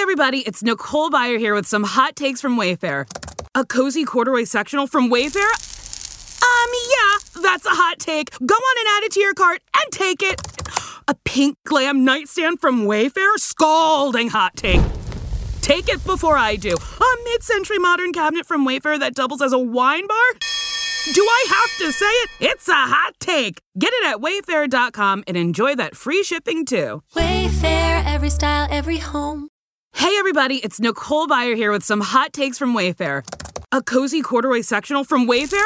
everybody, it's Nicole Byer here with some hot takes from Wayfair. A cozy corduroy sectional from Wayfair? Yeah, that's a hot take. Go on and add it to your cart and take it. A pink glam nightstand from Wayfair? Scalding hot take. Take it before I do. A mid-century modern cabinet from Wayfair that doubles as a wine bar? Do I have to say it? It's a hot take. Get it at wayfair.com and enjoy that free shipping too. Wayfair, every style, every home. Hey everybody, it's Nicole Byer here with some hot takes from Wayfair. A cozy corduroy sectional from Wayfair?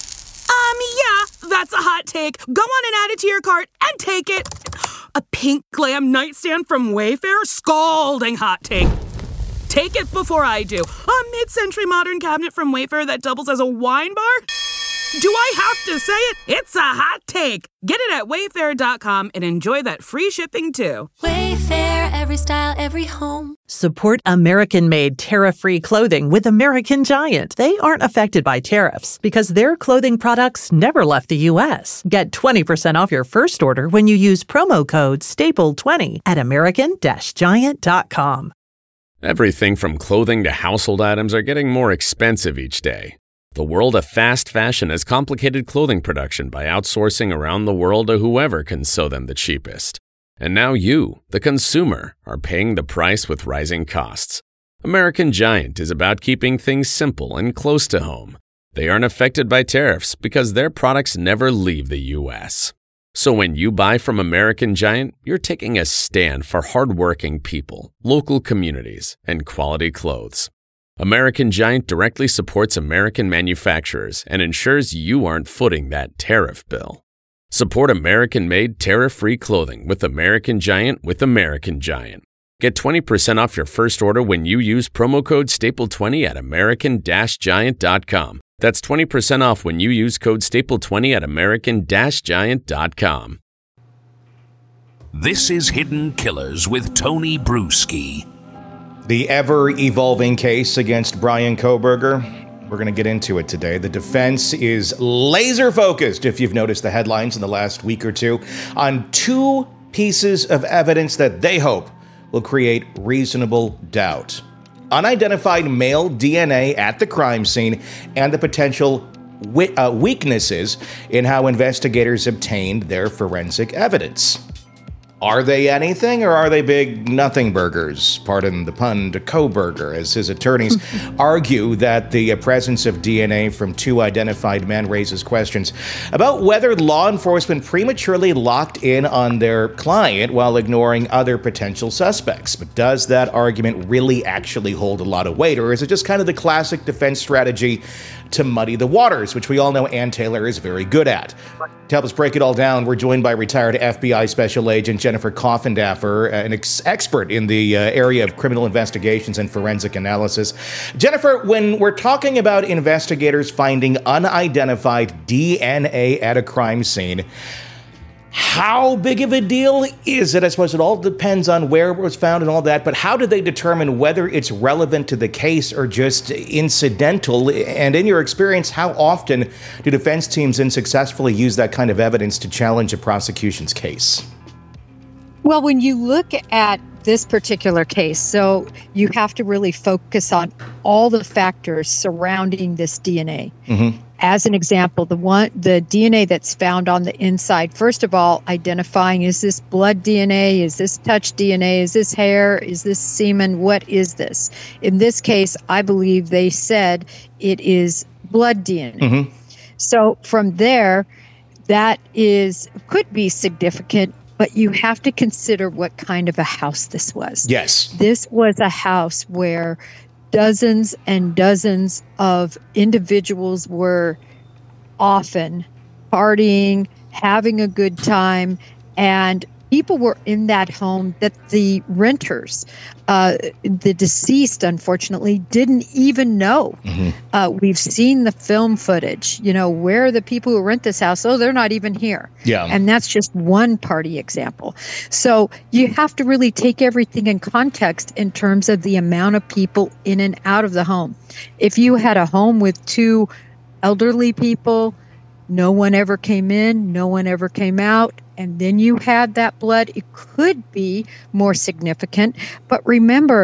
Yeah, that's a hot take. Go on and add it to your cart and take it. A pink glam nightstand from Wayfair? Scalding hot take. Take it before I do. A mid-century modern cabinet from Wayfair that doubles as a wine bar? Do I have to say it? It's a hot take. Get it at wayfair.com and enjoy that free shipping too. Wayfair, every style, every home. Support American-made tariff-free clothing with American Giant. They aren't affected by tariffs because their clothing products never left the U.S. Get 20% off your first order when you use promo code STAPLE20 at american-giant.com. Everything from clothing to household items are getting more expensive each day. The world of fast fashion has complicated clothing production by outsourcing around the world to whoever can sew them the cheapest. And now you, the consumer, are paying the price with rising costs. American Giant is about keeping things simple and close to home. They aren't affected by tariffs because their products never leave the U.S. So when you buy from American Giant, you're taking a stand for hardworking people, local communities, and quality clothes. American Giant directly supports American manufacturers and ensures you aren't footing that tariff bill. Support American-made tariff-free clothing with American Giant with American Giant. Get 20% off your first order when you use promo code STAPLE20 at american-giant.com. That's 20% off when you use code STAPLE20 at american-giant.com. This is Hidden Killers with Tony Bruschi. The ever-evolving case against Bryan Kohberger. We're going to get into it today. The defense is laser-focused, if you've noticed the headlines in the last week or two, on two pieces of evidence that they hope will create reasonable doubt. Unidentified male DNA at the crime scene and the potential weaknesses in how investigators obtained their forensic evidence. Are they anything, or are they big nothing burgers? Pardon the pun to Kohberger, as his attorneys argue that the presence of DNA from two identified men raises questions about whether law enforcement prematurely locked in on their client while ignoring other potential suspects. But does that argument really actually hold a lot of weight, or is it just kind of the classic defense strategy to muddy the waters, which we all know Ann Taylor is very good at? To help us break it all down, we're joined by retired FBI Special Agent Jennifer Coffindaffer, an expert in the area of criminal investigations and forensic analysis. Jennifer, when we're talking about investigators finding unidentified DNA at a crime scene, how big of a deal is it? I suppose it all depends on where it was found and all that, but how do they determine whether it's relevant to the case or just incidental? And in your experience, how often do defense teams unsuccessfully use that kind of evidence to challenge a prosecution's case? Well, when you look at this particular case, so you have to really focus on all the factors surrounding this DNA. Mm-hmm. As an example, the DNA that's found on the inside, first of all, identifying, is this blood DNA? Is this touch DNA? Is this hair? Is this semen? What is this? In this case, I believe they said it is blood DNA. Mm-hmm. So from there, that could be significant, but you have to consider what kind of a house this was. Yes. This was a house where dozens and dozens of individuals were often partying, having a good time, and people were in that home that the renters, the deceased, unfortunately, didn't even know. Mm-hmm. We've seen the film footage. Where are the people who rent this house? Oh, they're not even here. Yeah. And that's just one party example. So you have to really take everything in context in terms of the amount of people in and out of the home. If you had a home with two elderly people, no one ever came in, no one ever came out, and then you had that blood, it could be more significant. But remember,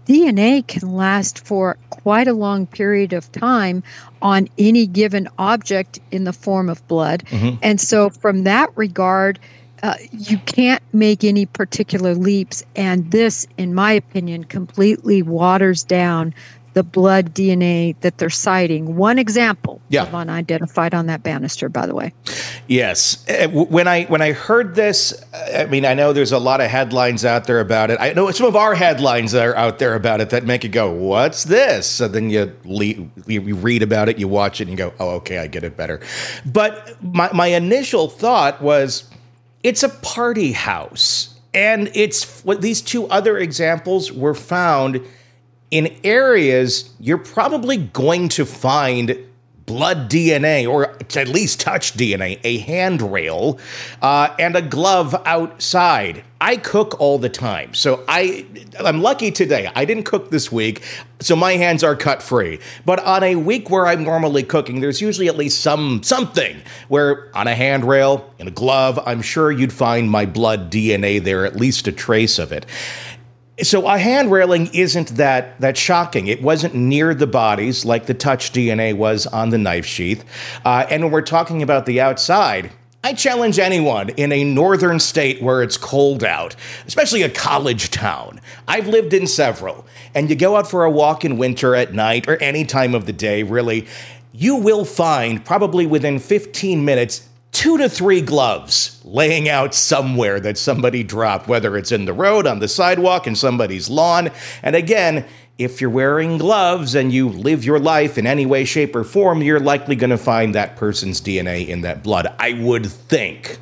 DNA can last for quite a long period of time on any given object in the form of blood. And so from that regard, you can't make any particular leaps. And this, in my opinion, completely waters down the blood DNA that they're citing. One example of unidentified on that banister, by the way. Yes. When I heard this, I mean, I know there's a lot of headlines out there about it. I know some of our headlines that are out there about it that make you go, what's this? So then you read about it, you watch it, and you go, oh, okay, I get it better. But my initial thought was, it's a party house. And it's what these two other examples were found in areas you're probably going to find blood DNA, or at least touch DNA, a handrail, and a glove outside. I cook all the time, so I'm lucky today. I didn't cook this week, so my hands are cut free. But on a week where I'm normally cooking, there's usually at least something where on a handrail, in a glove, I'm sure you'd find my blood DNA there, at least a trace of it. So a hand railing isn't that shocking. It wasn't near the bodies like the touch DNA was on the knife sheath. And when we're talking about the outside, I challenge anyone in a northern state where it's cold out, especially a college town. I've lived in several. And you go out for a walk in winter at night or any time of the day, really, you will find probably within 15 minutes 2 to 3 gloves laying out somewhere that somebody dropped, whether it's in the road, on the sidewalk, in somebody's lawn. And again, if you're wearing gloves and you live your life in any way, shape, or form, you're likely going to find that person's DNA in that blood, I would think.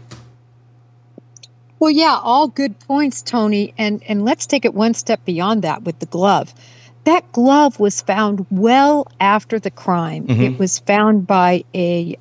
Well, yeah, all good points, Tony. And let's take it one step beyond that with the glove. That glove was found well after the crime. It was found by a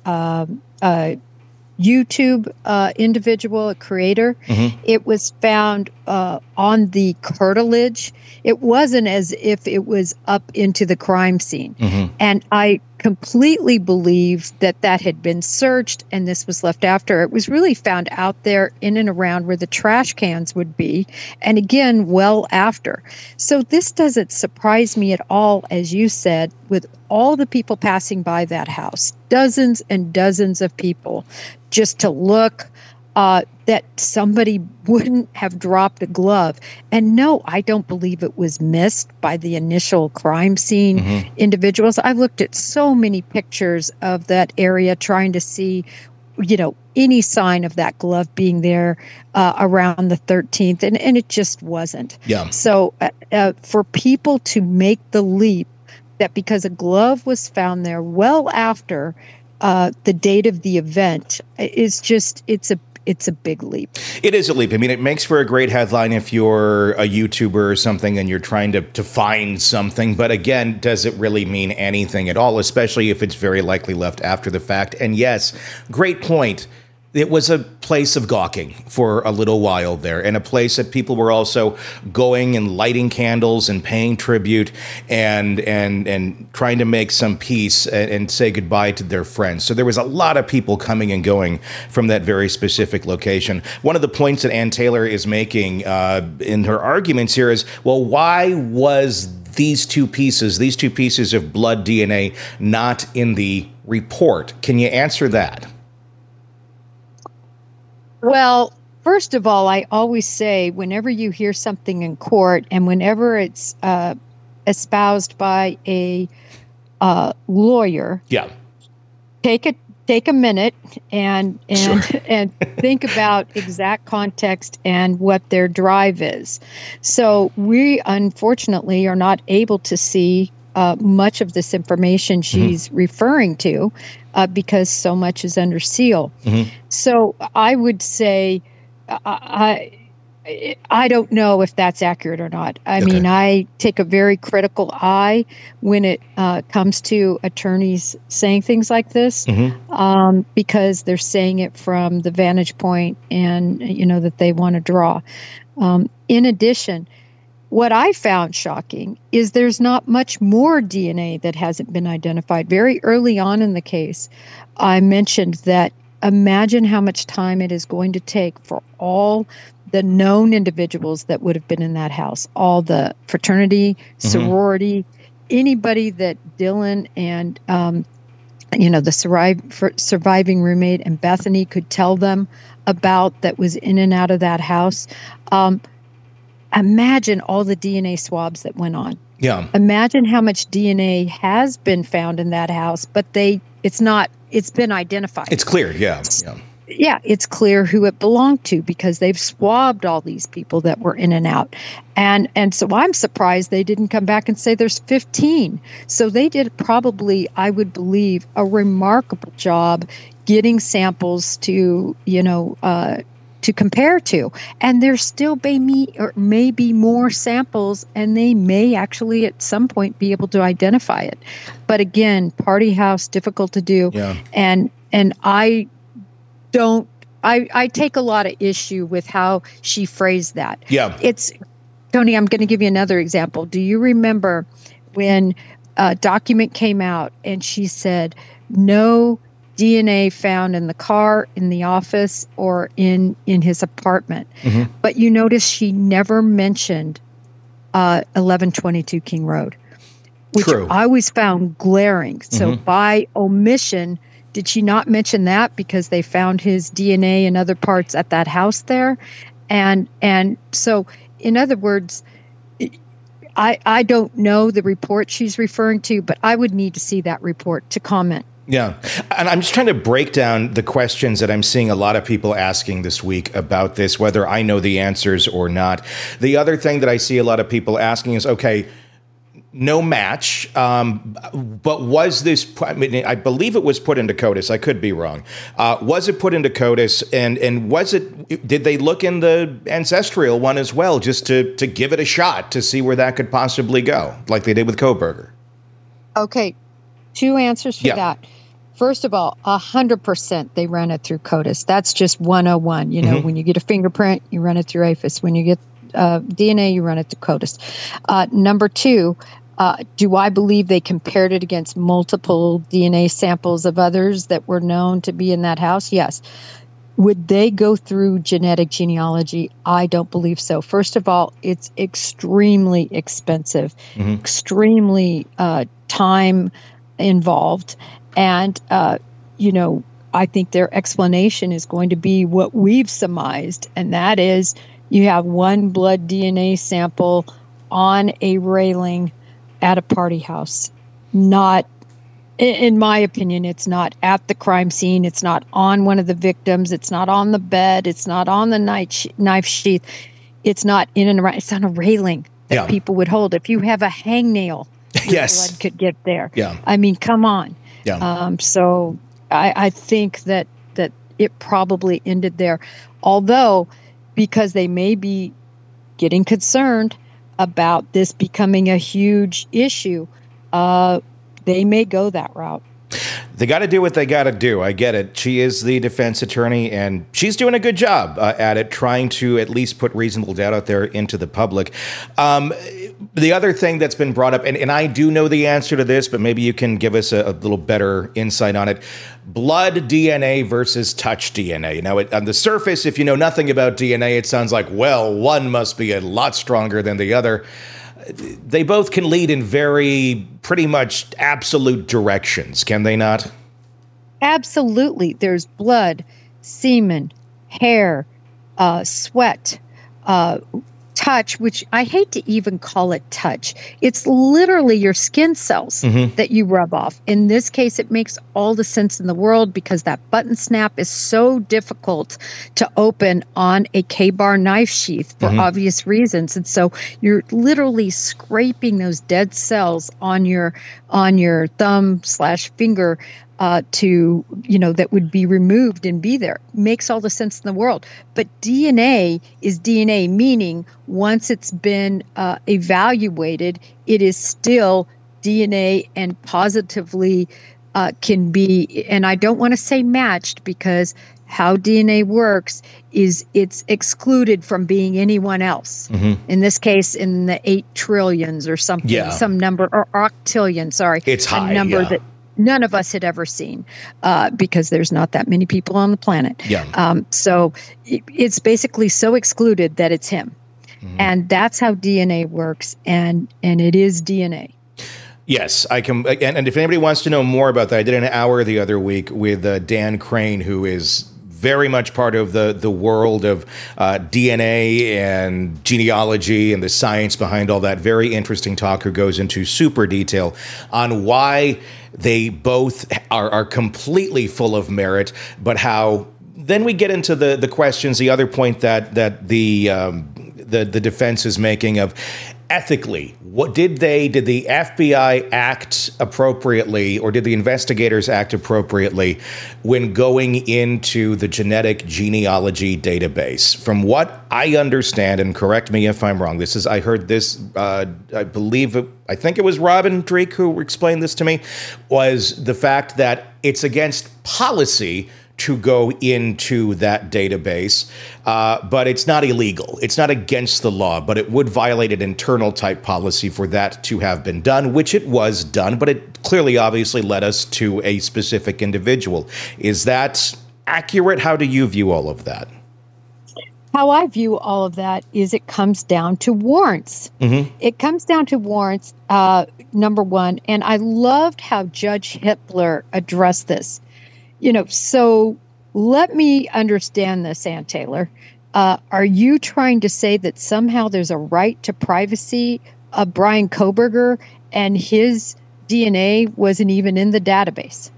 YouTube individual, a creator. It was found on the curtilage. It wasn't as if it was up into the crime scene. And I completely believe that had been searched and this was left after. It was really found out there in and around where the trash cans would be. And again, well after. So this doesn't surprise me at all, as you said, with all the people passing by that house, dozens and dozens of people, just to look, that somebody wouldn't have dropped a glove. And no, I don't believe it was missed by the initial crime scene individuals. I've looked at so many pictures of that area trying to see, any sign of that glove being there around the 13th, and it just wasn't. So for people to make the leap that because a glove was found there well after the date of the event is just, it's a big leap. It is a leap. I mean, it makes for a great headline if you're a YouTuber or something and you're trying to find something. But again, does it really mean anything at all, especially if it's very likely left after the fact? And yes, great point. It was a place of gawking for a little while there, and a place that people were also going and lighting candles and paying tribute and trying to make some peace and say goodbye to their friends. So there was a lot of people coming and going from that very specific location. One of the points that Ann Taylor is making in her arguments here is, well, why was these two pieces of blood DNA not in the report? Can you answer that? Well, first of all, I always say whenever you hear something in court and whenever it's espoused by a lawyer, take a minute and and think about exact context and what their drive is. So we unfortunately are not able to see much of this information she's referring to because so much is under seal. So I would say I don't know if that's accurate or not. I mean, I take a very critical eye when it comes to attorneys saying things like this because they're saying it from the vantage point and, that they want to draw. In addition, what I found shocking is there's not much more DNA that hasn't been identified. Very early on in the case, I mentioned that imagine how much time it is going to take for all the known individuals that would have been in that house, all the fraternity, sorority, anybody that Dylan and, the surviving roommate and Bethany could tell them about that was in and out of that house. Imagine all the DNA swabs that went on. Yeah. Imagine how much DNA has been found in that house, but it's been identified. It's cleared, yeah. Yeah, it's clear who it belonged to because they've swabbed all these people that were in and out. And so I'm surprised they didn't come back and say there's 15. So they did probably, I would believe, a remarkable job getting samples to, to compare to. And there still may be more samples, and they may actually at some point be able to identify it. But again, party house, difficult to do. Yeah. And I take a lot of issue with how she phrased that. Yeah. Tony, I'm going to give you another example. Do you remember when a document came out and she said, no DNA found in the car, in the office, or in his apartment? But you notice she never mentioned 1122 King Road, which True. I always found glaring. So by omission, did she not mention that because they found his DNA in other parts at that house there? And so, in other words, I don't know the report she's referring to, but I would need to see that report to comment. Yeah. And I'm just trying to break down the questions that I'm seeing a lot of people asking this week about this, whether I know the answers or not. The other thing that I see a lot of people asking is, okay, no match, but was this, I believe it was put into CODIS. I could be wrong. Was it put into CODIS, and did they look in the ancestral one as well, just to give it a shot to see where that could possibly go, like they did with Kohberger? Okay, two answers for that. First of all, 100% they ran it through CODIS. That's just 101. When you get a fingerprint, you run it through APHIS. When you get DNA, you run it through CODIS. Number two, do I believe they compared it against multiple DNA samples of others that were known to be in that house? Yes. Would they go through genetic genealogy? I don't believe so. First of all, it's extremely expensive, extremely time involved. And, I think their explanation is going to be what we've surmised, and that is you have one blood DNA sample on a railing at a party house. Not, in my opinion, it's not at the crime scene. It's not on one of the victims. It's not on the bed. It's not on the knife sheath. It's not in and around. It's on a railing that people would hold. If you have a hangnail, blood could get there. Yeah. I mean, come on. Yeah. So I think that it probably ended there. Although, because they may be getting concerned about this becoming a huge issue, they may go that route. They got to do what they got to do. I get it. She is the defense attorney, and she's doing a good job at it, trying to at least put reasonable doubt out there into the public. The other thing that's been brought up, and I do know the answer to this, but maybe you can give us a little better insight on it. Blood DNA versus touch DNA. Now, on the surface, if you know nothing about DNA, it sounds like, well, one must be a lot stronger than the other. They both can lead in pretty much absolute directions, can they not? Absolutely. There's blood, semen, hair, sweat, touch, which I hate to even call it touch. It's literally your skin cells that you rub off. In this case, it makes all the sense in the world because that button snap is so difficult to open on a K-bar knife sheath for obvious reasons. And so you're literally scraping those dead cells on your thumb/finger that would be removed and be there. Makes all the sense in the world. But DNA is DNA, meaning once it's been evaluated, it is still DNA and positively can be, and I don't want to say matched because how DNA works is it's excluded from being anyone else. In this case, in the 8 trillions or something, some number, or octillion, sorry. It's high, a number that none of us had ever seen, because there's not that many people on the planet. Yeah. So it's basically so excluded that it's him. And that's how DNA works, and it is DNA. Yes, I can. And if anybody wants to know more about that, I did an hour the other week with Dan Crane, who is very much part of the world of DNA and genealogy and the science behind all that. Very interesting talk, who goes into super detail on why they both are completely full of merit, but how then we get into the questions, the other point that the defense is making of ethically, what did the FBI act appropriately, or did the investigators act appropriately when going into the genetic genealogy database? From what I understand, and correct me if I'm wrong, I heard this, I think it was Robin Dreek who explained this to me, was the fact that it's against policy to go into that database, but it's not illegal. It's not against the law, but it would violate an internal type policy for that to have been done, which it was done, but it clearly obviously led us to a specific individual. Is that accurate? How do you view all of that? How I view all of that is it comes down to warrants. It comes down to warrants, number one, and I loved how Judge Hippler addressed this. So let me understand this, Ann Taylor. Are you trying to say that somehow there's a right to privacy of Bryan Kohberger and his DNA wasn't even in the database?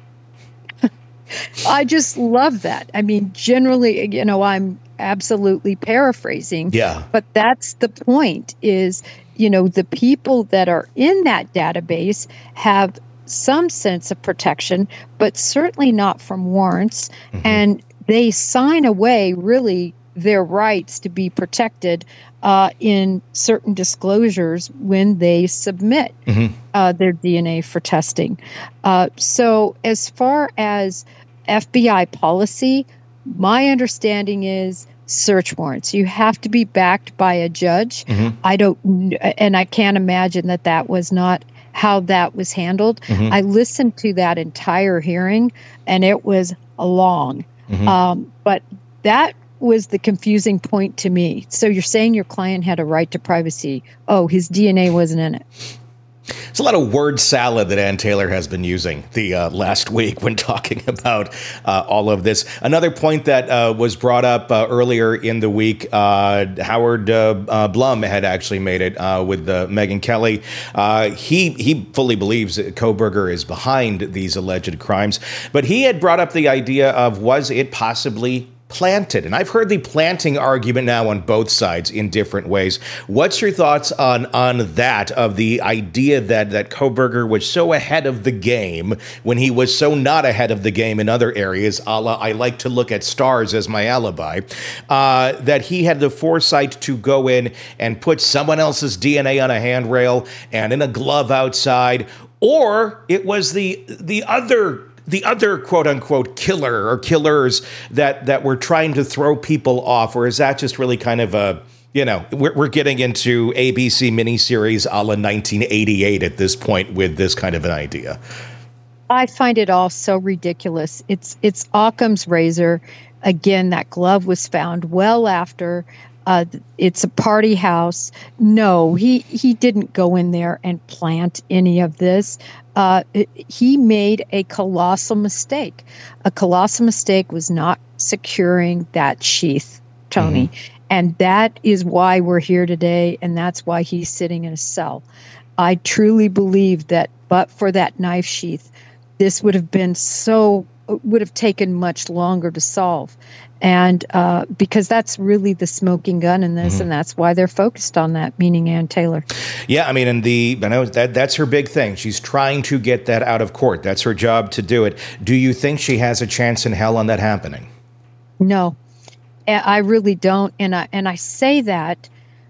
I just love that. I mean, generally, I'm absolutely paraphrasing. Yeah. But that's the point is, the people that are in that database have some sense of protection, but certainly not from warrants. And they sign away really their rights to be protected in certain disclosures when they submit their DNA for testing. So as far as FBI policy, my understanding is search warrants. You have to be backed by a judge. I can't imagine that was not how that was handled. I listened to that entire hearing, and it was long. But that was the confusing point to me. So you're saying your client had a right to privacy. Oh, his DNA wasn't in it. It's a lot of word salad that Ann Taylor has been using the last week when talking about all of this. Another point that was brought up earlier in the week, Howard Blum had actually made it with Megyn Kelly. He fully believes that Kohberger is behind these alleged crimes, but he had brought up the idea of, was it possibly planted? And I've heard the planting argument now on both sides in different ways. What's your thoughts on that, of the idea that Kohberger was so ahead of the game when he was so not ahead of the game in other areas, a la I like to look at stars as my alibi, that he had the foresight to go in and put someone else's DNA on a handrail and in a glove outside, or it was the other quote unquote killer or killers that were trying to throw people off? Or is that just really kind of we're getting into ABC miniseries a la 1988 at this point with this kind of an idea? I find it all so ridiculous. It's Occam's razor. Again, that glove was found well after. It's a party house. No, he didn't go in there and plant any of this. He made a colossal mistake. A colossal mistake was not securing that sheath, Tony. And that is why we're here today, and that's why he's sitting in a cell. I truly believe that but for that knife sheath, this would have taken much longer to solve. And because that's really the smoking gun in this, and that's why they're focused on that, meaning Ann Taylor. Yeah, I mean, I know that's her big thing. She's trying to get that out of court. That's her job to do it. Do you think she has a chance in hell on that happening? No, I really don't. And I say that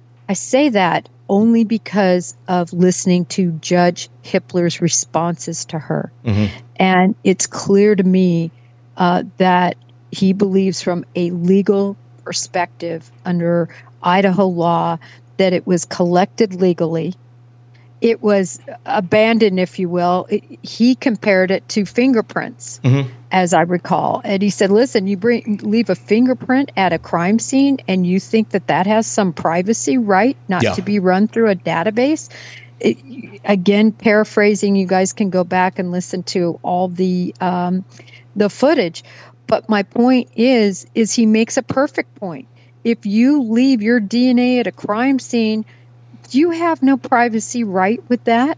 only because of listening to Judge Hippler's responses to her. And it's clear to me that he believes from a legal perspective under Idaho law that it was collected legally it was abandoned, if you will. He compared it to fingerprints, as I recall. And he said, listen, you leave a fingerprint at a crime scene and you think that has some privacy right not to be run through a database? Again, paraphrasing, you guys can go back and listen to all the footage. But my point is he makes a perfect point. If you leave your DNA at a crime scene, you have no privacy right with that.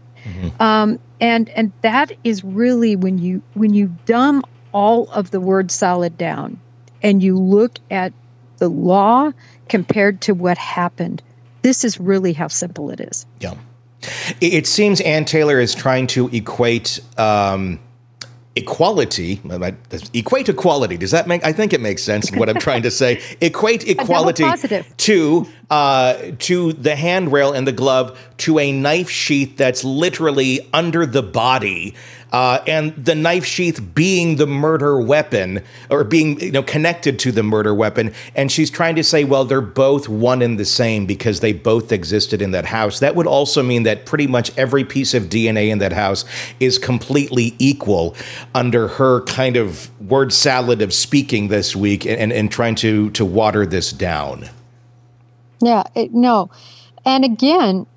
And that is really when you dumb all of the word salad down and you look at the law compared to what happened, this is really how simple it is. Yeah. It seems Ann Taylor is trying to equate equality. Equate equality. Does that make? I think it makes sense. What I'm trying to say. Equate equality to the handrail and the glove to a knife sheath that's literally under the body. And the knife sheath being the murder weapon, or being connected to the murder weapon. And she's trying to say, well, they're both one and the same because they both existed in that house. That would also mean that pretty much every piece of DNA in that house is completely equal under her kind of word salad of speaking this week and trying to water this down. Yeah, no. And again,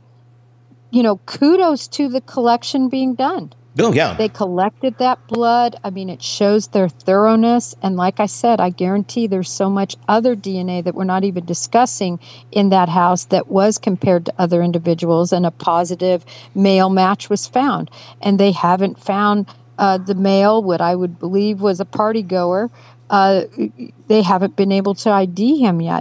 kudos to the collection being done. Oh, yeah. They collected that blood. I mean, it shows their thoroughness. And like I said, I guarantee there's so much other DNA that we're not even discussing in that house that was compared to other individuals, and a positive male match was found. And they haven't found the male, what I would believe was a party goer. They haven't been able to ID him yet.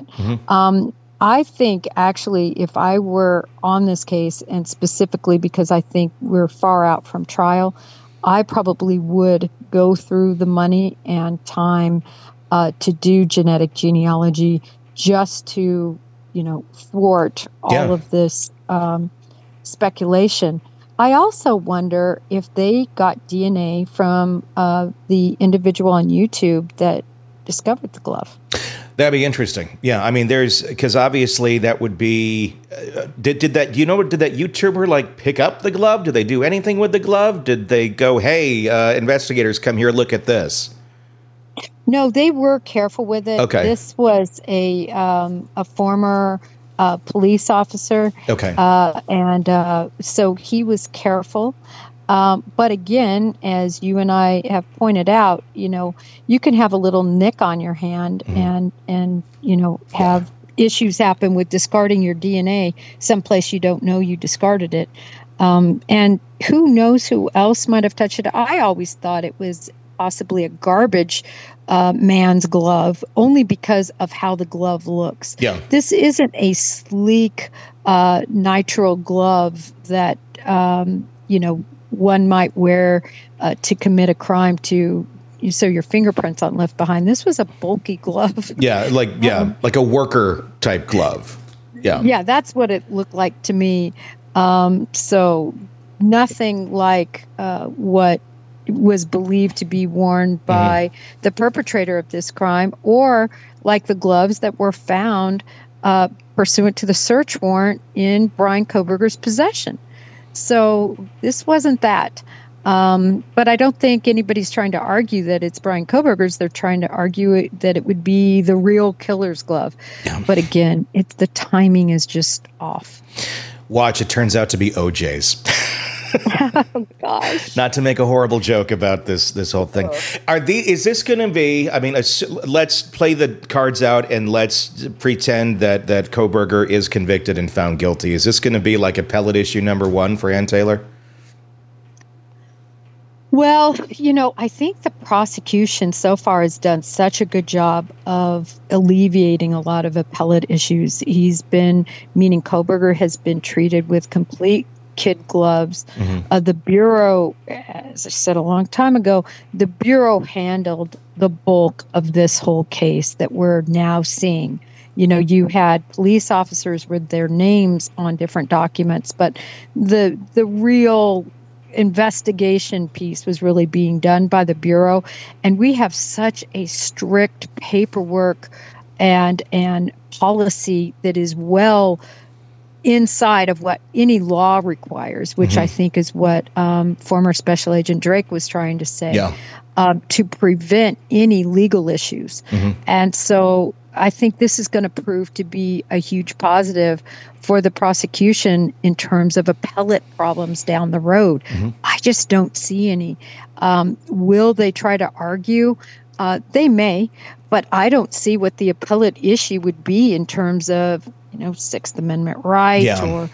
I think, actually, if I were on this case, and specifically because I think we're far out from trial, I probably would go through the money and time to do genetic genealogy just to, thwart all of this speculation. I also wonder if they got DNA from the individual on YouTube that discovered the glove. That'd be interesting. Yeah, I mean, because obviously that would be. Did that YouTuber pick up the glove? Did they do anything with the glove? Did they go, hey, investigators, come here, look at this? No, they were careful with it. Okay. This was a former police officer. Okay. And so he was careful. But again, as you and I have pointed out, you can have a little nick on your hand and have issues happen with discarding your DNA someplace you don't know you discarded it. And who knows who else might have touched it. I always thought it was possibly a garbage man's glove, only because of how the glove looks. Yeah. This isn't a sleek nitrile glove that, one might wear to commit a crime so your fingerprints aren't left behind. This was a bulky glove. Yeah, like a worker type glove. Yeah. Yeah, that's what it looked like to me. So nothing like what was believed to be worn by the perpetrator of this crime, or like the gloves that were found pursuant to the search warrant in Bryan Kohberger's possession. So this wasn't that. But I don't think anybody's trying to argue that it's Bryan Kohberger's. They're trying to argue that it would be the real killer's glove. Yeah. But again, the timing is just off. Watch, it turns out to be OJ's. Oh, gosh. Not to make a horrible joke about this whole thing. Is this going to be, let's play the cards out and let's pretend that Kohberger is convicted and found guilty. Is this going to be like appellate issue number 1 for Ann Taylor? Well, I think the prosecution so far has done such a good job of alleviating a lot of appellate issues. Meaning Kohberger has been treated with complete kid gloves. The Bureau, as I said a long time ago, the Bureau handled the bulk of this whole case that we're now seeing. You had police officers with their names on different documents, but the real investigation piece was really being done by the Bureau. And we have such a strict paperwork and policy that is well inside of what any law requires, which I think is what former Special Agent Drake was trying to say, to prevent any legal issues. And so I think this is going to prove to be a huge positive for the prosecution in terms of appellate problems down the road. I just don't see any. Will they try to argue? They may, but I don't see what the appellate issue would be in terms of, Sixth Amendment right or,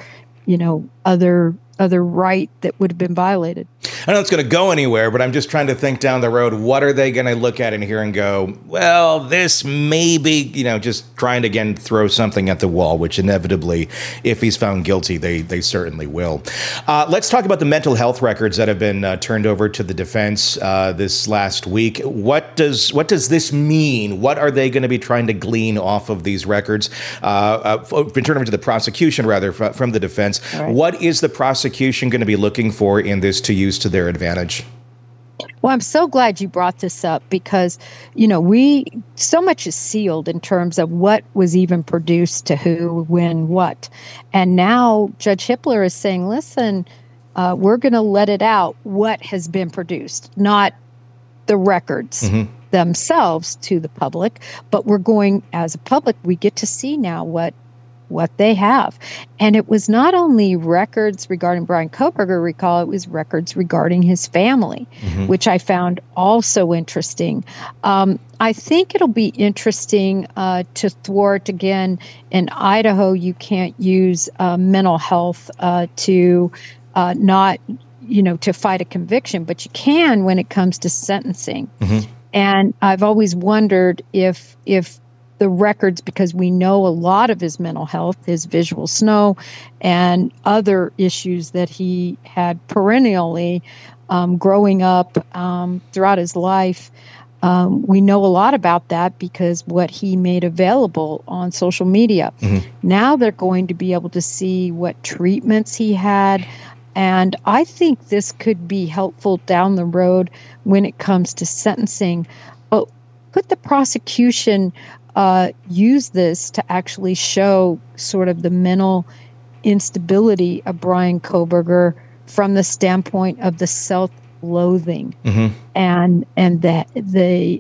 other right that would have been violated. I don't know it's going to go anywhere, but I'm just trying to think down the road. What are they going to look at in here and go, well, this may be, just trying to, again, throw something at the wall, which inevitably, if he's found guilty, they certainly will. Let's talk about the mental health records that have been turned over to the defense this last week. What does this mean? What are they going to be trying to glean off of these records? Been turned over to the prosecution, rather, from the defense. Right. What is the prosecution going to be looking for in this to use to their advantage? Well, I'm so glad you brought this up because, so much is sealed in terms of what was even produced to who, when, what. And now Judge Hippler is saying, listen, we're going to let it out what has been produced, not the records themselves to the public, but we're going, as a public, we get to see now what they have. And it was not only records regarding Bryan Kohberger, recall, it was records regarding his family, which I found also interesting. I think it'll be interesting to thwart, again, in Idaho, you can't use mental health to not, to fight a conviction, but you can when it comes to sentencing. And I've always wondered if the records, because we know a lot of his mental health, his visual snow, and other issues that he had perennially growing up throughout his life. We know a lot about that because what he made available on social media. Now they're going to be able to see what treatments he had. And I think this could be helpful down the road when it comes to sentencing. But could the prosecution use this to actually show sort of the mental instability of Bryan Kohberger from the standpoint of the self-loathing and that the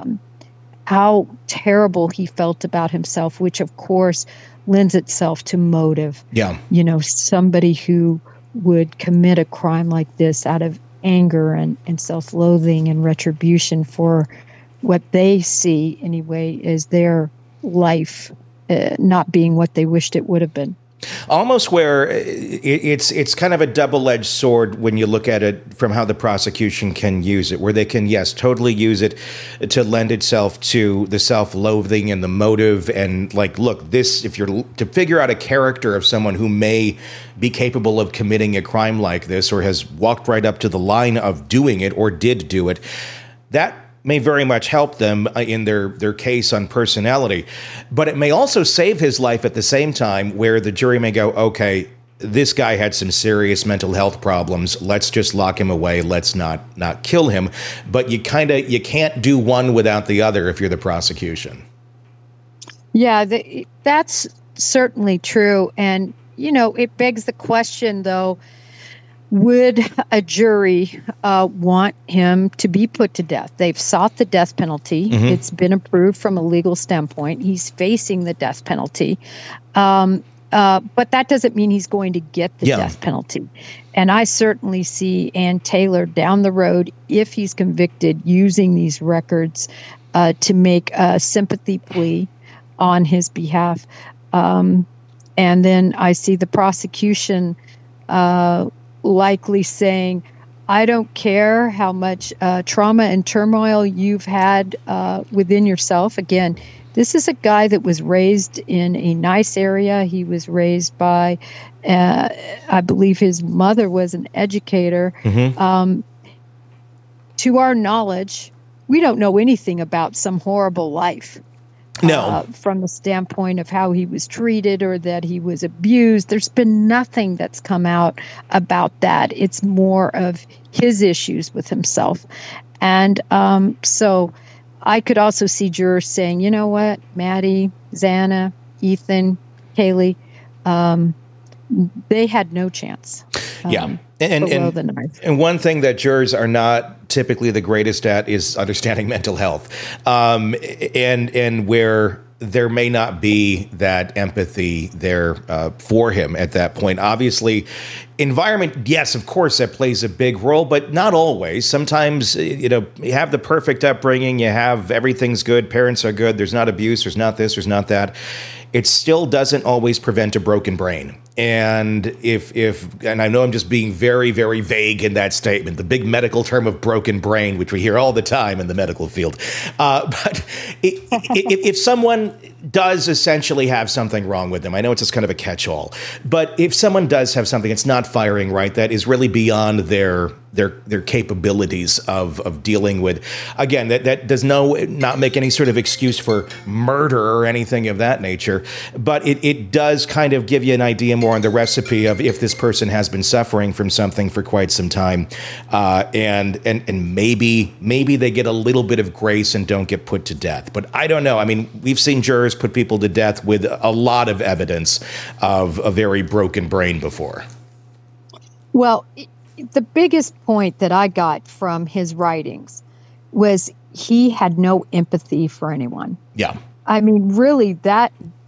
how terrible he felt about himself, which of course lends itself to motive. Somebody who would commit a crime like this out of anger and self-loathing and retribution for what they see, anyway, is their life not being what they wished it would have been. Almost where it's kind of a double-edged sword when you look at it from how the prosecution can use it, where they can, yes, totally use it to lend itself to the self-loathing and the motive. And like, look, this, if you're to figure out a character of someone who may be capable of committing a crime like this or has walked right up to the line of doing it or did do it, that may very much help them in their case on personality. But it may also save his life at the same time, where the jury may go, okay, this guy had some serious mental health problems. Let's just lock him away. Let's not kill him. But you can't do one without the other if you're the prosecution. Yeah, that's certainly true. And, it begs the question, though, would a jury want him to be put to death? They've sought the death penalty. It's been approved from a legal standpoint. He's facing the death penalty. But that doesn't mean he's going to get the death penalty. And I certainly see Ann Taylor down the road, if he's convicted, using these records to make a sympathy plea on his behalf. And then I see the prosecution likely saying, I don't care how much trauma and turmoil you've had within yourself. Again, this is a guy that was raised in a nice area. He was raised by, I believe his mother was an educator. To our knowledge, we don't know anything about some horrible life. No. From the standpoint of how he was treated or that he was abused. There's been nothing that's come out about that. It's more of his issues with himself. And so I could also see jurors saying, you know what, Maddie, Xana, Ethan, Kaylee, they had no chance. And one thing that jurors are not typically the greatest at is understanding mental health, and where there may not be that empathy there for him at that point. Obviously, environment, yes, of course, that plays a big role, but not always. Sometimes, you have the perfect upbringing, you have everything's good, parents are good, there's not abuse, there's not this, there's not that. It still doesn't always prevent a broken brain. And and I know I'm just being very, very vague in that statement, the big medical term of broken brain, which we hear all the time in the medical field. But if someone does essentially have something wrong with them, I know it's just kind of a catch-all, but if someone does have something, it's not firing right, that is really beyond their capabilities of dealing with. Again, that does not make any sort of excuse for murder or anything of that nature, but it does kind of give you an idea more on the recipe of if this person has been suffering from something for quite some time, and maybe they get a little bit of grace and don't get put to death. But I don't know. I mean, we've seen jurors put people to death with a lot of evidence of a very broken brain before. Well, the biggest point that I got from his writings was he had no empathy for anyone. Yeah. I mean, really, that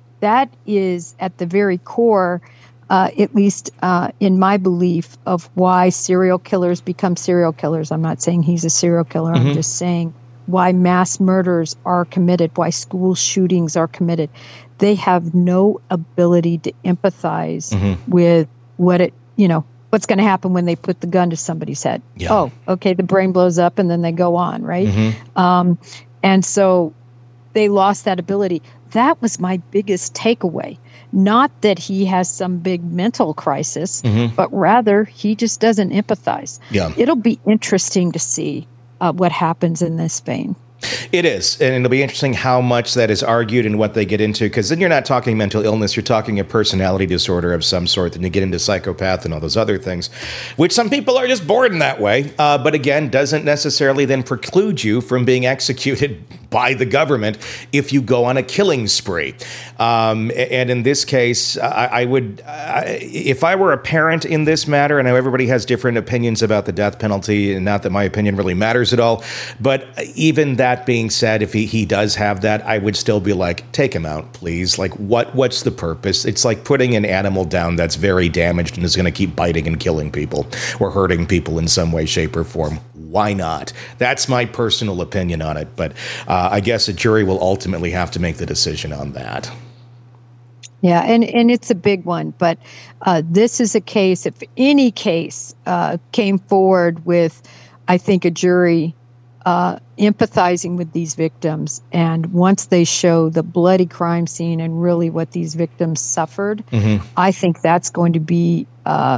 is at the very core, at least in my belief, of why serial killers become serial killers. I'm not saying he's a serial killer. I'm just saying why mass murders are committed, why school shootings are committed. They have no ability to empathize with what's going to happen when they put the gun to somebody's head. Yeah. Oh, okay, the brain blows up and then they go on, right? And so they lost that ability. That was my biggest takeaway. Not that he has some big mental crisis, but rather he just doesn't empathize. Yeah. It'll be interesting to see what happens in this vein. It is, and it'll be interesting how much that is argued and what they get into, because then you're not talking mental illness, you're talking a personality disorder of some sort, and you get into psychopath and all those other things, which some people are just born that way, but again, doesn't necessarily then preclude you from being executed by the government if you go on a killing spree. And in this case, I would, if I were a parent in this matter, and I know everybody has different opinions about the death penalty, and not that my opinion really matters at all, but even that being said, if he does have that, I would still be like, take him out, please. Like, what's the purpose? It's like putting an animal down that's very damaged and is going to keep biting and killing people or hurting people in some way, shape, or form. Why not? That's my personal opinion on it. But I guess a jury will ultimately have to make the decision on that. Yeah, and it's a big one. But this is a case, if any case came forward with, I think, a jury empathizing with these victims, and once they show the bloody crime scene and really what these victims suffered, I think that's going to be,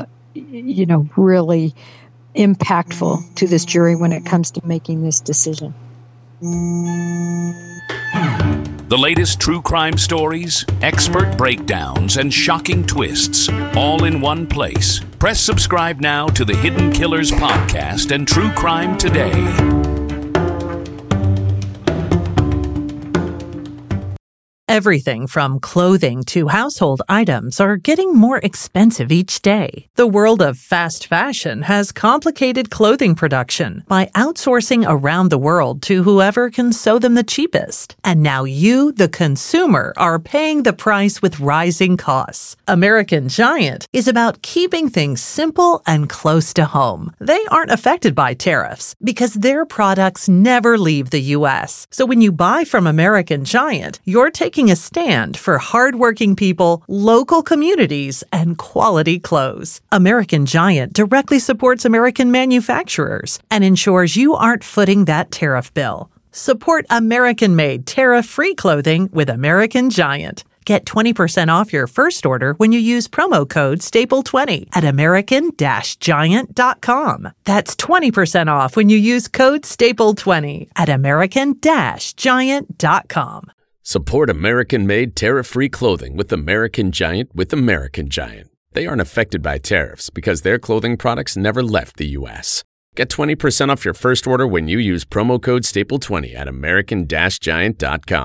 really impactful to this jury when it comes to making this decision. The latest true crime stories, expert breakdowns, and shocking twists, all in one place. Press subscribe now to the Hidden Killers podcast and True Crime Today. Everything from clothing to household items are getting more expensive each day. The world of fast fashion has complicated clothing production by outsourcing around the world to whoever can sew them the cheapest. And now you, the consumer, are paying the price with rising costs. American Giant is about keeping things simple and close to home. They aren't affected by tariffs because their products never leave the U.S. So when you buy from American Giant, you're taking a stand for hardworking people, local communities, and quality clothes. American Giant directly supports American manufacturers and ensures you aren't footing that tariff bill. Support American-made, tariff-free clothing with American Giant. Get 20% off your first order when you use promo code STAPLE20 at American-Giant.com. That's 20% off when you use code STAPLE20 at American-Giant.com. Support American-made, tariff-free clothing with American Giant with American Giant. They aren't affected by tariffs because their clothing products never left the U.S. Get 20% off your first order when you use promo code STAPLE20 at American-Giant.com.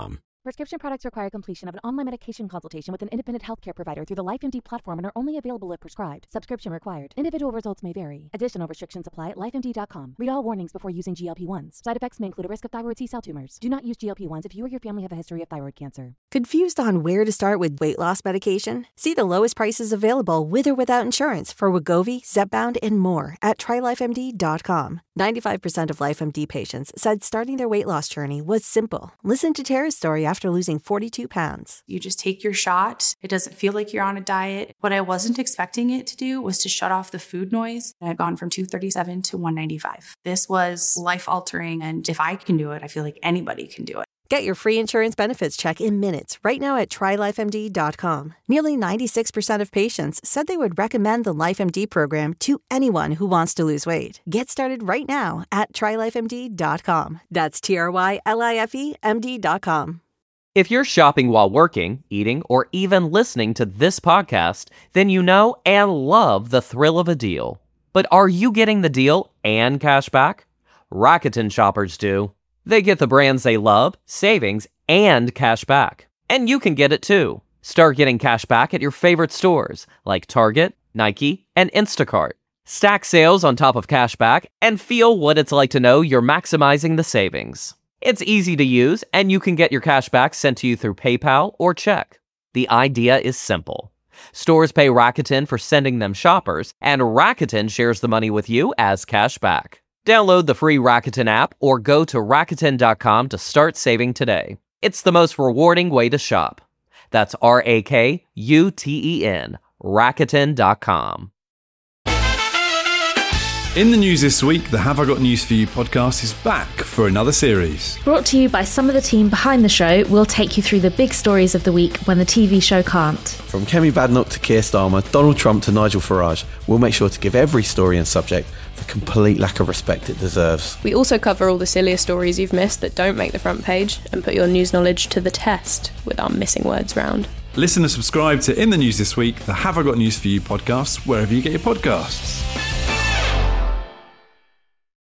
Prescription products require completion of an online medication consultation with an independent healthcare provider through the LifeMD platform and are only available if prescribed. Subscription required. Individual results may vary. Additional restrictions apply at lifemd.com. Read all warnings before using GLP-1s. Side effects may include a risk of thyroid C-cell tumors. Do not use GLP-1s if you or your family have a history of thyroid cancer. Confused on where to start with weight loss medication? See the lowest prices available with or without insurance for Wegovy, Zepbound, and more at TryLifeMD.com. 95% of LifeMD patients said starting their weight loss journey was simple. Listen to Tara's story after losing 42 pounds. You just take your shot. It doesn't feel like you're on a diet. What I wasn't expecting it to do was to shut off the food noise. I've gone from 237 to 195. This was life-altering, and if I can do it, I feel like anybody can do it. Get your free insurance benefits check in minutes right now at TryLifeMD.com. Nearly 96% of patients said they would recommend the LifeMD program to anyone who wants to lose weight. Get started right now at TryLifeMD.com. That's TryLifeMD.com. If you're shopping while working, eating, or even listening to this podcast, then you know and love the thrill of a deal. But are you getting the deal and cash back? Rakuten shoppers do. They get the brands they love, savings, and cash back. And you can get it too. Start getting cash back at your favorite stores like Target, Nike, and Instacart. Stack sales on top of cash back and feel what it's like to know you're maximizing the savings. It's easy to use, and you can get your cash back sent to you through PayPal or check. The idea is simple. Stores pay Rakuten for sending them shoppers, and Rakuten shares the money with you as cash back. Download the free Rakuten app or go to Rakuten.com to start saving today. It's the most rewarding way to shop. That's RAKUTEN, Rakuten.com. In the news this week, the Have I Got News For You podcast is back for another series. Brought to you by some of the team behind the show, we'll take you through the big stories of the week when the TV show can't. From Kemi Badenoch to Keir Starmer, Donald Trump to Nigel Farage, we'll make sure to give every story and subject the complete lack of respect it deserves. We also cover all the sillier stories you've missed that don't make the front page and put your news knowledge to the test with our missing words round. Listen and subscribe to In the News This Week, the Have I Got News For You podcast, wherever you get your podcasts.